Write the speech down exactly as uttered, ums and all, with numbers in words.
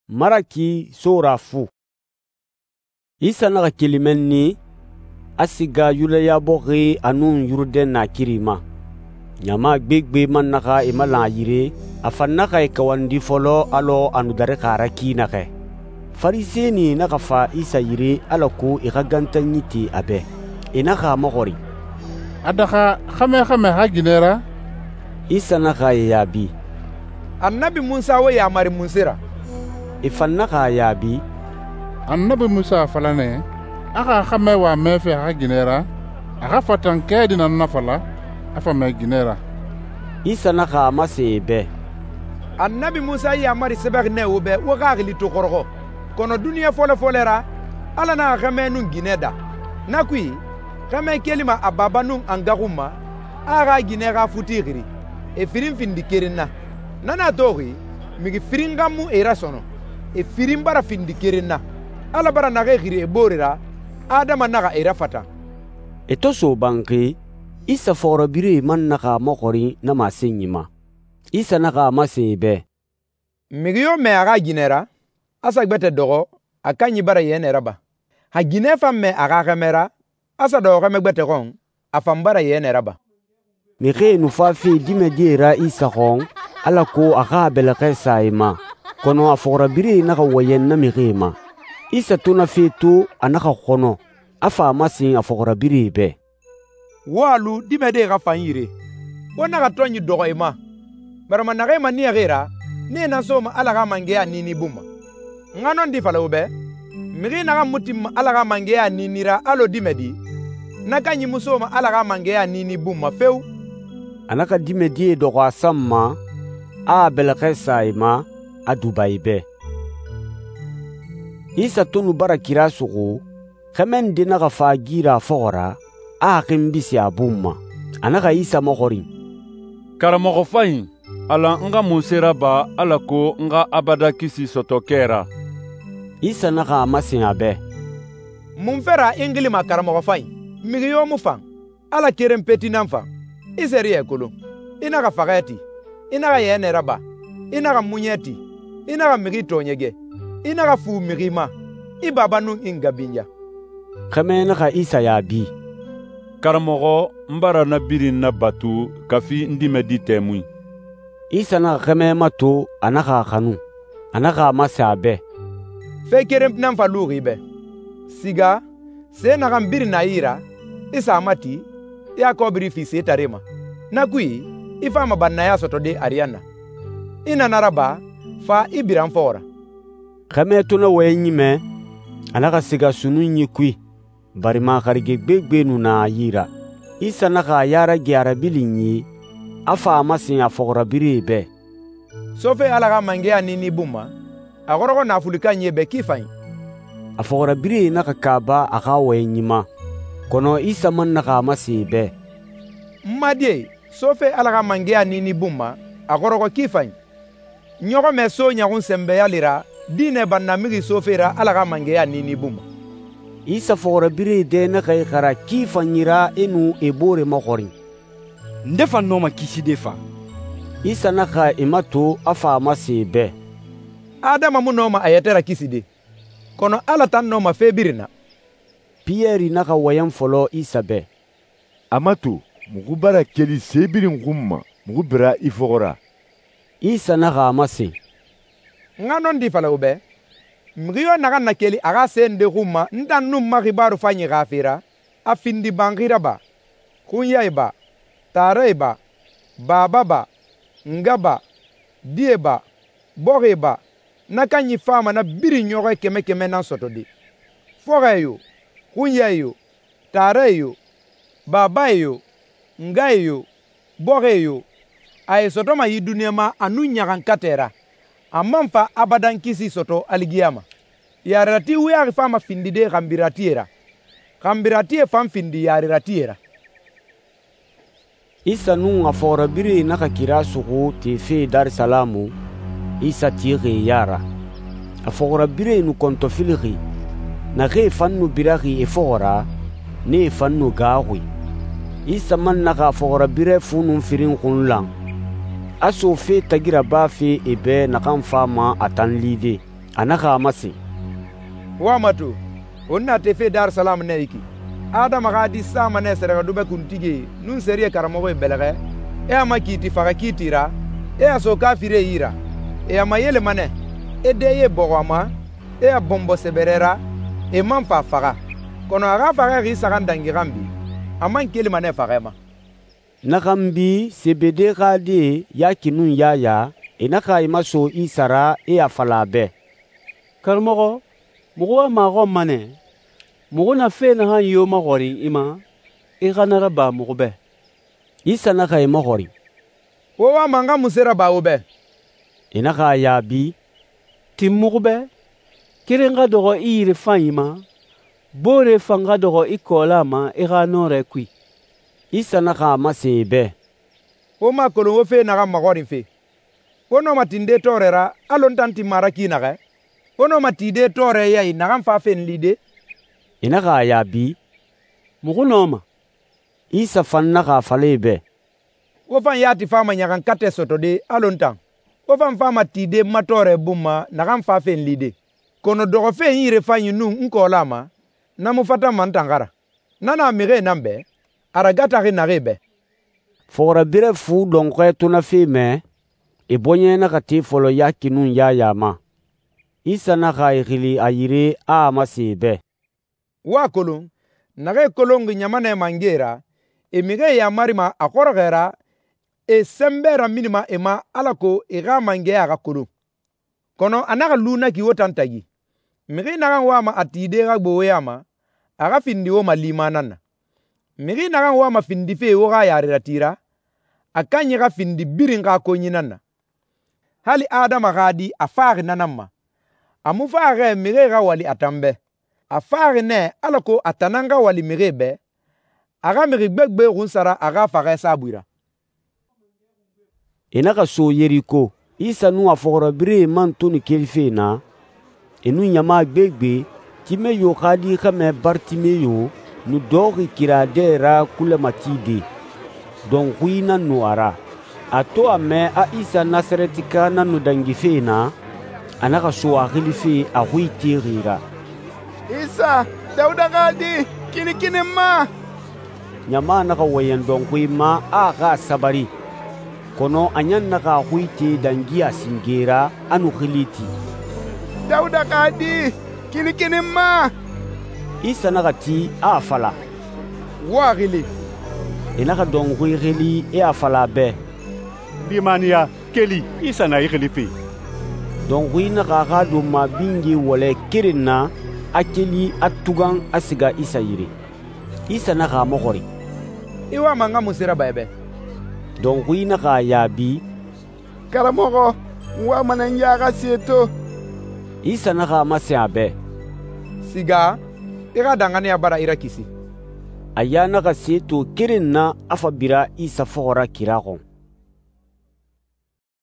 Maraki sura fu. Isa naga kilimenni asiga yulaya bogi anun yurden na kirima. Nyama gbegbe man naga imala yire afannaka ikawandi folo alo anudare kara kinake. Fariseni naga fa Isa yire alako ikagantanyiti abe. Inaka magori. Adaka khame khame haginera. Isa naga yabi. Annabi Musa wa ya mari Musira. Ifannaka yabi. Annabi Musa falane aka khame wa mefe haginera. Aka fatan kedi na nafala afa me ginera. Isa naga masebe. Annabi Musa ya mari sebag ne ube wa gagli to korgo. Kono dunia fole folera ala na khame nun gineda. Nakui khame kelima ababa nun angaguma aga ginera futigiri. E firin findi kerina. Nana tori migi firingamu era sono. E firin bara findi kerina. Ala bara naga giri e borira adama naga era fata. Eto so banki Isa foro bire man naga mokori na masenyima. Isa naga masebe. Migi yo me aga ginera asa gbete dogo akanyi bara yenera ba. Ha ginefa me aga kamera asa dogo me gbete gon afambara yenera ba. Migi nufafi dimedira Isa gon ala ko aga belake saima kono afora bire naga wayen na migima. Isa tuna fetu anaka kono afa masin afora bire be. Walu dimede ga fanyire. Wona ga tonyi dogo ima. Barama naga ima ni agera ne na soma ala ga mangea nini buma. Ngano ndi fala ube. Migi naga mutim ala ga mangea ninira alo dimedi. Naka nyi musoma ala ga mangea nini buma feu. Anaka dimedi dogo asamma a belake saima a Dubai be. Isa tunu bara kira sugu khemen dinaga fa gira fogora a kimbisi abumma anaka Isa mogori. Karamogo fayin ala nga musera ba ala ko nga abada kisi sotokera. Isa naga masin abe. Mumfera ingili ma karamogo fayin migi yo mufang ala kerem peti namfa iseri ekulu inaga fagati inaga yenera ba inaga munyeti inaga migi tonyege inaga fu migima ibaba nun ingabinya. Kame naga Isa yabi. Karamogo mbara na birin na batu kafi ndime di temui. Isa naga kame mato anaka kanu anaka masabe. Fe kerem namfa luri be. Siga se naga mbiri na ira Isa amati ya kobiri fi se tarema. Nakui ifa mabanna ya soto de Ariana. Ina naraba fa ibiran fora. Kame tuna wenyime anaka siga sunu nyikui bari makarige gbegbe nuna yira. Isa naka yara giara bilinyi afa amasin afogora biribe. Sofe alaga mangea nini buma agorogo na afulika nyebe kifain. Afogora biri naka kaba aka wenyima kono Isa man naka amasibe. Mmadie sofe alaga mangea nini buma agorogo kifain. Nyogo meso nyagun sembe yalira dine banna migi sofera alaga mangea nini buma. Isa fogora biri de naka ikara kifanyira enu ebore mogori. Ndefa noma kisi defa. Isa naka imato afa amasibe. Adama mu noma ayetera kiside. Kono ala tan noma febirina. Pierre naka wayan folo Isa be. Amatu mugu bara keli sebirin gumma mugu bira ifogora. Isa naka amasi. Ngano ndi fala ube. Mgiyo naga nakeli aga sende gumma ndan num magibaru fanyi gafira afindi bangira ba. Kunya iba. Tare ba. Baba ba. Ngaba. Die ba. Bore ba. Nakanyi fama na biri nyoge keme keme nan soto di. Fore yo. Kunya yo. Tare yo. Baba yo. Nga yo. Bore yo. Aye soto ma yi dunia ma anu nyagan katera. Amamfa abadan kisi soto aligiyama. Yarati uyari fama findi de gambiratiera. Gambiratie fam findi yariratiera. Isa nun afora biri naka kira sugu tefe Dar es Salaam. Isa tiri yara. Afora biri nu konto filiri. Na ge fannu birari efora ne fannu gawi. Isa man naka afora biri funun firin kunlang. Aso fe tagira ba fe ebe na kan fama atan lide a na k'a mase. Wa matu, o na te fe Dar Salam ne iki. Adama ka di sama ne sere do be kuntigi nun seriye karamogo e belege. E ama kiti faga kitira, e aso kafire ira. E ama yele mane, e de ye bogama, e a bombo seberera, e man fa faga. Kono aga faga ri sagan dangirambi. Aman kele mane faga ma. Nakambi sebede gade ya kinun yaya, e naka ima so isara e a falabe. Karmogo, mugo ma go mane. Mugo na fe na han yo ma gori ima, e ganara ba mugo be. Isa naka ima gori. Wo wa manga musera ba obe. E naka ya bi. Tim mugo be. Kirenga dogo ire fanyima. Bore fanga dogo ikola ma e ganore kui. Isa naka mase be. Wo ma kolo wo fe naga magori fe. Wono matinde torera alon tanti maraki naga. Wono matide tore yai naga fa fe nlide. Ina ka ya bi. Mugo noma. Isa fan naka fale be. Wo fan yati fama nyagan kate soto de alon tan. Wo fan fama tide matore buma naga fa fe nlide. Kono dogo fe yire fanyi nu nkola ma. Namu fata mantangara. Nana mire nambe. Aragata ri narebe. Fora bire fu donkwe tuna fe me. E bonye na kati folo ya kinun ya ya ma. Isa na ka ikili ayire a amase be. Wa kolon. Nage kolongi nyamane mangera. E mige ya marima akorogera. E sembera minima ema alako e ga mange aga kolon. Kono anaga luna ki wotantagi. Mige naga wama atide ga gbowe ama. Aga findi woma limanana. Migi naga wama findi fe woga yari ratira. Akanyi ga findi biringa konyinana. Hali Adama gadi afari nanama. Amufare mige ga wali atambe. Afari ne alako atananga wali mige be. Aga migi gbegbe runsara aga fare sabuira. Enaka so yeriko. Isa nu afora bire man tuni kelife na. Enu nyama gbegbe. Time yo gadi kame bartime yo. Nu dogi kira dera kule matide. Don huina nu ara. Ato ame a Isa Nasaretika na nu dangife na. Anaka so agilife a hui tirira. Isa, Dauda gadi, kini kini ma. Nyama naka wayan don hui ma aga sabari. Kono anyan naka hui te dangia singera anu khiliti. Dauda gadi, kini kini ma. Isa naka ti a fala. Wa gili. Enaka don hui gili e a fala be. Limania, keli, Isa na igili fi. Don hui naka gado ma bingi wale kirina akeli atugan asiga Isa yiri. Isa naka mogori. Iwa manga musira baebe. Don hui naka yabi. Karamogo, wa manan yaga sieto. Isa naka mase abe. Siga. Ira dangane abara ira kisi. Aya naka seto kirin na afabira Isa fora kirakon.